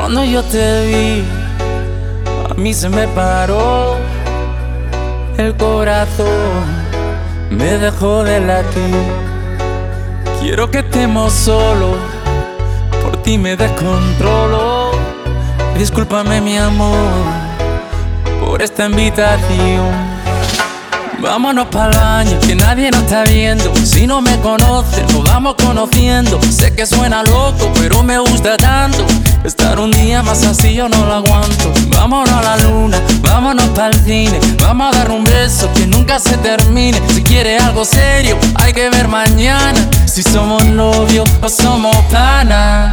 Cuando yo te vi, a mí se me paró el corazón, me dejó de latir. Quiero que estemos solos, por ti me descontrolo. Discúlpame mi amor por esta invitación. Vámonos pa'l baño, que nadie nos está viendo. Si no me conoces, nos vamos conociendo. Sé que suena loco, pero me gusta tanto. Estar un día más así yo no lo aguanto. Vámonos a la luna, vámonos pa'l cine. Vamos a dar un beso que nunca se termine. Si quieres algo serio, hay que ver mañana si somos novios o somos panas.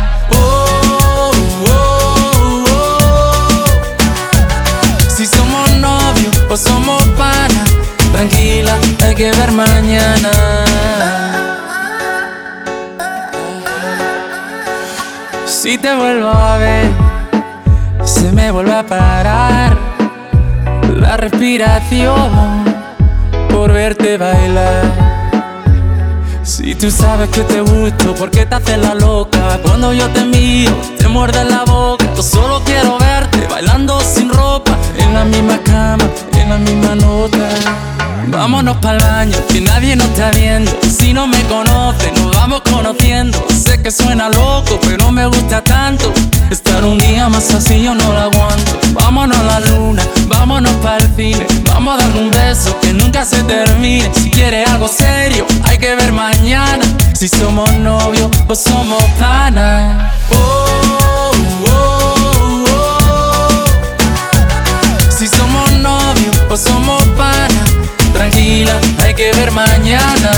Si somos novios o somos panas, tranquila, hay que ver mañana. Si te vuelvo a ver, se me vuelve a parar la respiración por verte bailar. Si tú sabes que te gusto, ¿por qué te haces la loca? Cuando yo te miro, te muerde la boca. Yo solo quiero verte bailando sin ropa, en la misma cama, en la misma nota. Vámonos pa'l baño, que nadie nos está viendo. Si no me conoces, nos vamos conociendo. Sé que suena loco, pero me gusta tanto. Estar un día más así yo no lo aguanto. Vámonos a la luna, vámonos pa'l cine. Vamos a dar un beso que nunca se termine. Si quieres algo serio, hay que ver mañana si somos novios o somos panas. Si somos novios o somos panas, tranquila, hay que ver mañana.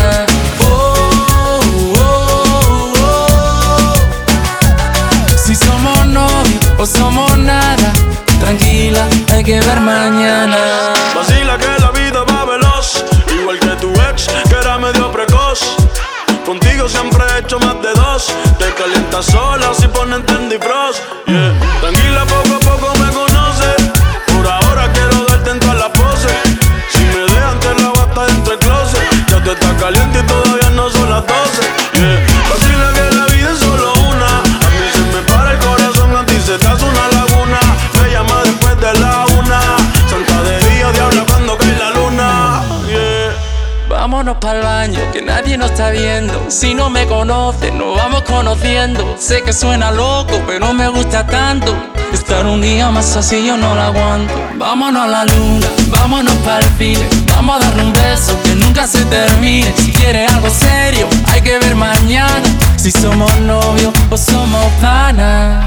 Si somos novios o somos nada, tranquila, hay que ver mañana. Vacila que la vida va veloz, igual que tu ex, que era medio precoz. Contigo siempre he hecho más de dos. Te calientas sola si ponen Trendy Frost, yeah. Tranquila, poco a poco me conoces. Por ahora quiero darte en todas las poses. Si me dejan te la voy a estar dentro del closet. Ya tú estás caliente y todavía no son las 12, yeah. Vacila que la vida es solo una. A mí se me para el corazón, a ti se te hace una laguna. Me llama después de la 1. Santa de día, diabla cuando cae la luna, yeah. Vámonos pa'l baño, que nadie nos está viendo. Si no me conoces, nos vamos conociendo. Sé que suena loco, pero me gusta tanto. Estar un día más así yo no lo aguanto. Vámonos a la luna, vámonos pa'l cine. Vamos a darle un beso que nunca se termine. Si quieres algo serio, hay que ver mañana si somos novios o somos panas.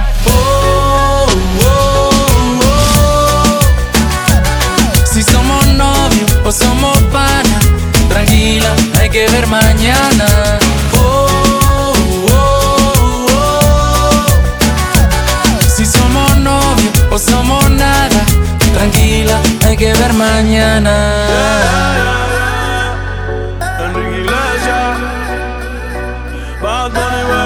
Si somos novios o somos panas, tranquila, hay que ver mañana. Si somos novios o somos nada, tranquila, hay que ver mañana. Enrique Iglesias, Bad Bunny.